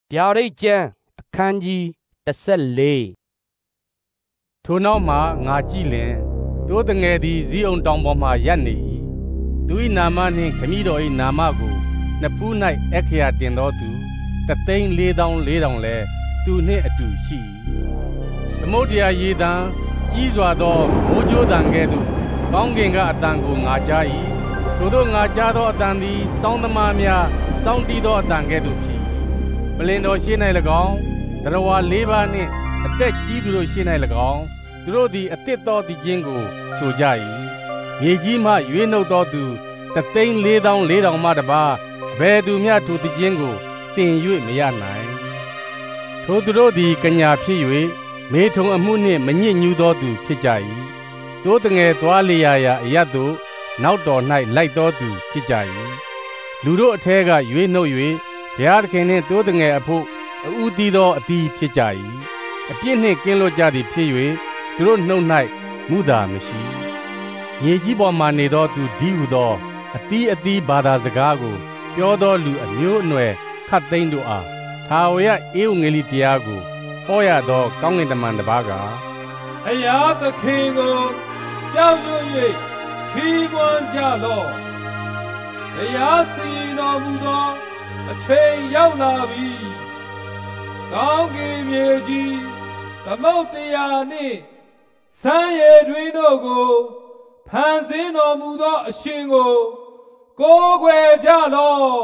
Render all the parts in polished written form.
ဗျာဒိတ်ကျမ်းအခန်းကြီး14 ထိုနောက်မှငါကြည့်လင်တိုးတငယ်သည်ဇီးုံတောင်ပေါ်မှရပ်နေ၏သူ၏နာမနှင့်ခမည်းတော်၏နာမကိုနှစ်ဖူး၌အခရာတင်သောသူ1,440,000လည်းသူနှင့်အတူရှိ၏သမုဒ္ဒရာရေတံကြီးစွာသောမိုးကြိုးတံကဲ့သို့ကောင်းကင်ကအတန်ကိုငါကြား၏ထိုသို့ငါကြားသောအတန်သည်စောင်းသမားများစောင်းတီးသောအတန်ကဲ့သို့ဖြစ်ပလင်တော်ရှိ၌၎င်းတရဝါ၄ပါးနှင့်အသက်ကြီးသူတို့ရှိ၌၎င်းသူတို့သည်အသစ်သောတည်ခြင်းကိုဆိုကြ၏မြေကြီးမှရွေးနှုတ်သောသူ1,440,000မှတပါးဘယ်သူမျှထိုတည်ခြင်းကိုတင်၍မရနိုင်ထိုသူတို့သည်ကညာဖြစ်၍မေထုံအမှုနှင့်မညစ်ညူးသောသူဖြစ်ကြ၏တိုးတငယ်သွားလျာရာအရတ်သို့နောက်တော်၌လိုက်သောသူဖြစ်ကြ၏လူတို့အထဲကရွေးနှုတ်၍ဘုရားသခင်နှင့်တိုးတငယ်အဖို့အဦးသီးသောအသီးဖြစ်ကြ၏အပြစ်နှင့်ကင်းလွတ်ကြသည်ဖြစ်၍သူတို့နှုတ်၌မူတာမရှိမြေကြီးပေါ်မှနေသောသူဒီဟုသောအသီးအသီးဘာသာစကားကိုပြောသောလူအမျိုးအနွယ်ခတ်သိမ်းတို့အားထာဝရဧဝံဂေလိတရားကိုဟောရသောကောင်းကင်တမန်တစ်ပါးကဘုရားသခင်ကိုကြောက်ရွံ့၍ချီးမွမ်းကြလော့တရားစီရင်တော်မူသောအချိန်ရောက်လာပြီကောင်းကင်မြေကြီးသမုဒ္ဒရာနှင့်ဆန်းရည်တွင်တို့ကိုဖန်ဆင်းတော်မူသောအရှင်ကိုကိုးကွယ်ကြလော့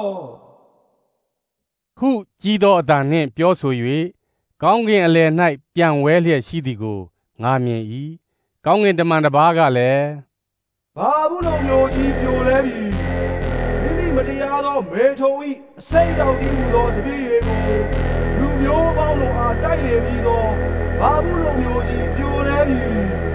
ဟုကြီးသောအတန်နှင့်ပြောဆို၍ကောင်းကင်အလယ်၌ပြန်ဝဲလျက်ရှိသည်ကိုငါမြင်၏ကောင်းကင်တမန်တစ်ပါးကလည်းဘာဘူးလုံးမျိုးကြီးပြိုလဲပြီမိမိမတရားသောမေထုံ၏အစိမ့်တော်ကြီးဟူသောစပည့်ရေကိုလူမျိုးပေါင်းတို့အားတိုက်လေပြီးသောဘာဘူးလုံးမျိုးကြီးပြိုလဲပြီ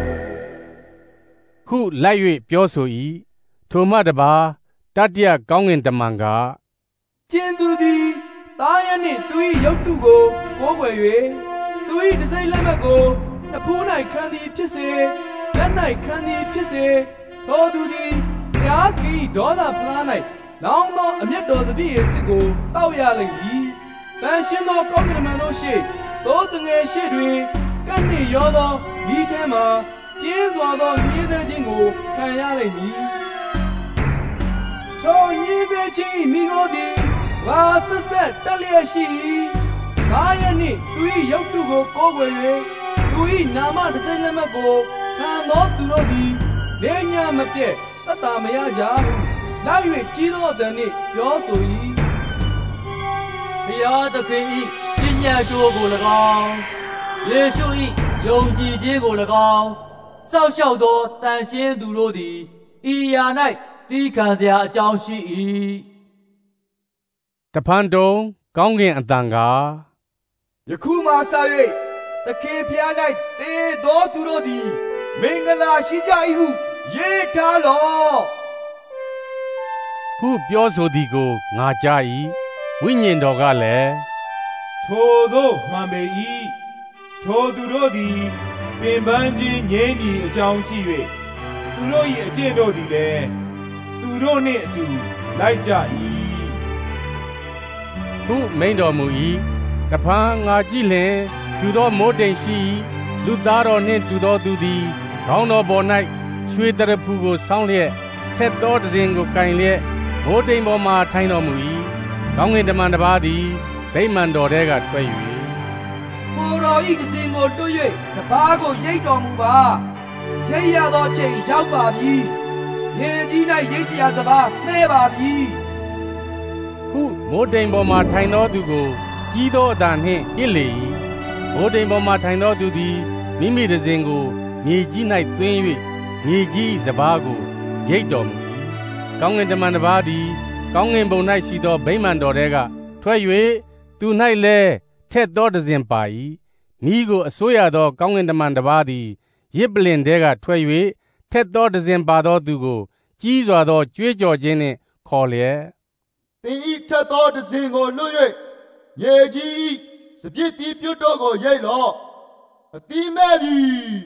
ဟုလိုက်၍ပြောဆို၏ထိုမှတပါးတတိယကောင်းကင်တမန်ကကျင်သူသည်သားရနှင့်သူ၏ရုပ်တုကိုကိုးကွယ်၍သူ၏တစိမ့်လက်မှတ်ကိုနှဖူး၌ခံသည်ဖြစ်စေလက်၌ခံသည်ဖြစ်စေသောသူသည်ဘုရားသခင်ဒေါသဖလား၌လောင်းသောအမျက်တော်စပည့်ရဲ့စစ်ကိုတောက်ရလိမ့်မည်။တန်ရှင်းသောကောင်းကင်တမန်တို့ရှေ့သို့တငယ်ရှေ့တွင်ကန့်နှင့်ရောသောမိထဲမှပြင်းစွာသောညှင်းဆဲခြင်းကိုခံရလိမ့်မည်။ထိုညှင်းဆဲခြင်း၏မိကိုသည်ဝါဆက်ဆက်တက်လျက်ရှိ၏။ကာယနှင့်သူ၏ရုပ်တုကိုကိုးကွယ်၍သူ၏နာမတစိမ့်လက်မှတ်ကိုခံသောသူတို့သည်လေးညမပြတ်သက်သာမရကြဟုလိုက်၍ကြီးသောအသံနှင့်ပြောဆို၏ဘုရားသခင်၏ပညာတော်ကို၎င်းယေရှု၏ယုံကြည်ခြင်းကို၎င်းစောင့်ရှောက်သောတန်ရှင်းသူတို့သည်ဤရာ၌သီးခံစရာအကြောင်းရှိ၏တဖန်တုံကောင်းကင်အတန်ကယခုမှစ၍သခင်ဖျား၌တည်သောသူတို့သည်မင်္ဂလာရှိကြ၏ဟုရေးထားလော့ဟုပြောဆိုသည်ကိုငါကြား၏ဝိညာဉ်တော်ကလည်းထိုသို့မှန်ပေ၏ထိုသူတို့သည်ပင်ပန်းခြင်းငြိမ်းညီအကြောင်းရှိ၍သူတို့၏အကျင့်တို့သည်လည်းသူတို့နှင့်အတူလိုက်ကြ၏ဟုမိန့်တော်မူ၏တဖန်ငါကြည့်လျင်သူသောမိုးတိမ်ရှိလူသားတော်နှင့်တူသောသူသည်ခေါင်းတော်ပေါ်၌ရွှေတရဖူကိုဆောင်းလျက်ထက်သောတစင်ကိုကင်လျက်မိုးတိမ်ပေါ်မှထိုင်တော်မူ၏ကောင်းကင်တမန်တစ်ပါးသည်ဗိမာန်တော်ထဲကထွက်၍ကိုယ်တော်၏တစင်ကိုတွ၍စပါးကိုရိတ်တော်မူပါရိတ်ရသောအချိန်ရောက်ပါပြီရေကြီး၌ရိတ်เสียစပါးမှဲပါပြီဟုမိုးတိမ်ပေါ်မှထိုင်သောသူကိုကြီးသောအတန်နှင့်ဟစ်လေ၏မိုးတိမ်ပေါ်မှထိုင်သောသူသည်မိမိတစင်ကိုမြေကြီး၌သွင်း၍မြေကြီးစပါးကိုရိတ်တော်မူ၏ကောင်းကင်တမန်တစ်ပါးသည်ကောင်းကင်ဘုံ၌ရှိသောဗိမာန်တော်ထဲကထွက်၍သူ၌လည်းထက်သောတစင်ပါ၏မိကိုအစိုးရသောကောင်းကင်တမန်တစ်ပါးသည်ရစ်ပလင်ထဲကထွက်၍ထက်သောတစင်ပါသောသူကိုကြီးစွာသောကြွေးကြော်ခြင်းနှင့်ခေါ်လျက်သင်ဤထက်သောတစင်ကိုလွှတ်၍မြေကြီးစပြစ်တီးပြုတ်တို့ကိုရိတ်လော့အတိမဲ့ပြီ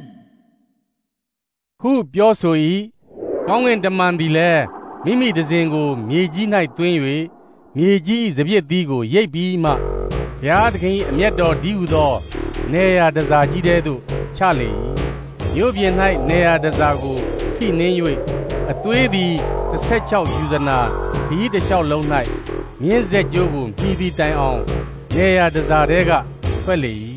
ဟုပြောဆို၏ကောင်းကင်တမန်သည်လည်းမိမိတစင်ကိုမြေကြီး၌သွင်း၍မြေကြီးစပြစ်သီးကိုရိတ်ပြီးမှဘုရားသခင်၏အမျက်တော်ဒီဟုသောနေရာတစားကြီးတဲသို့ချလေ၏မြို့ပြင်၌နေရာတစားကိုဖိနှင်း၍အသွေးသည်16ယူဇနာခရီးတစ်လျှောက်လုံး၌မြင်းဆက်ကြိုးကိုမြည်သည့်တိုင်အောင်နေရာတစားတဲကထွက်လေ၏